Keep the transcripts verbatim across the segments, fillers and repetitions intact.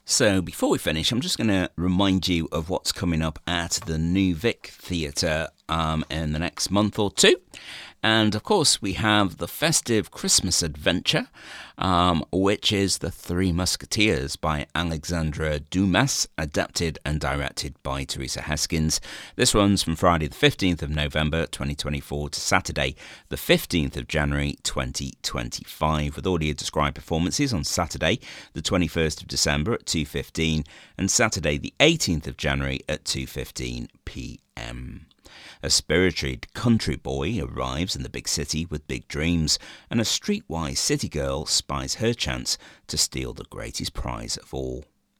So before we finish, I'm just going to remind you of what's coming up at the New Vic Theatre um, in the next month or two. And of course, we have the festive Christmas adventure, um, which is The Three Musketeers by Alexandre Dumas, adapted and directed by Teresa Heskins. This runs from Friday the fifteenth of November twenty twenty-four to Saturday the fifteenth of January twenty twenty-five, with audio described performances on Saturday the twenty-first of December at two fifteen and Saturday the eighteenth of January at two fifteen p.m. A spirited country boy arrives in the big city with big dreams, and a streetwise city girl spies her chance to steal the greatest prize of all.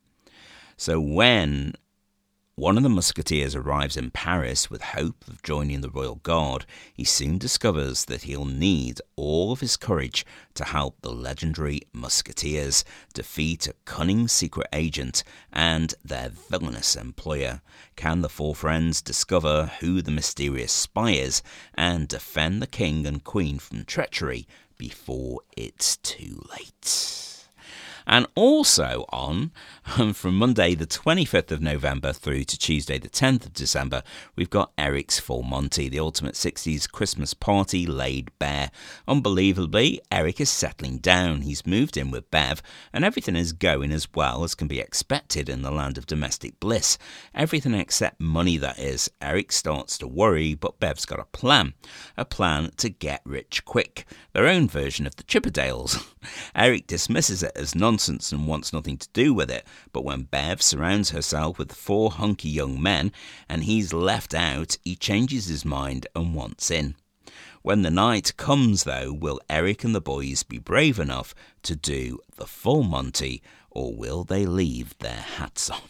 So when one of the musketeers arrives in Paris with hope of joining the Royal Guard, he soon discovers that he'll need all of his courage to help the legendary musketeers defeat a cunning secret agent and their villainous employer. Can the four friends discover who the mysterious spy is and defend the king and queen from treachery before it's too late? And also on, um, from Monday the twenty-fifth of November through to Tuesday the tenth of December, we've got Eric's Full Monty, the ultimate sixties Christmas party laid bare. Unbelievably, Eric is settling down. He's moved in with Bev, and everything is going as well as can be expected in the land of domestic bliss. Everything except money, that is. Eric starts to worry, but Bev's got a plan. A plan to get rich quick. Their own version of the Chippendales. Eric dismisses it as nonsense and wants nothing to do with it, but when Bev surrounds herself with four hunky young men and he's left out, he changes his mind and wants in. When the night comes, though, will Eric and the boys be brave enough to do the full Monty, or will they leave their hats on?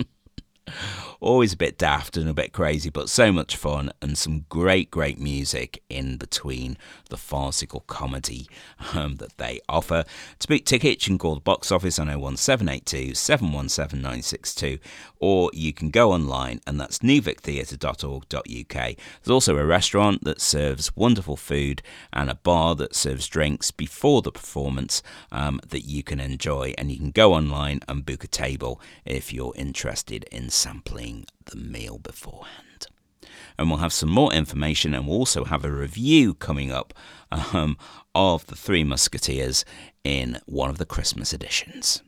Always a bit daft and a bit crazy, but so much fun and some great, great music in between the farcical comedy um, that they offer. To book tickets, you can call the box office on oh one seven eight two, seven one seven, nine six two, or you can go online, and that's new vic theatre dot org dot u k. There's also a restaurant that serves wonderful food and a bar that serves drinks before the performance um, that you can enjoy, and you can go online and book a table if you're interested in sampling the meal beforehand. And we'll have some more information, and we'll also have a review coming up um, of The Three Musketeers in one of the Christmas editions.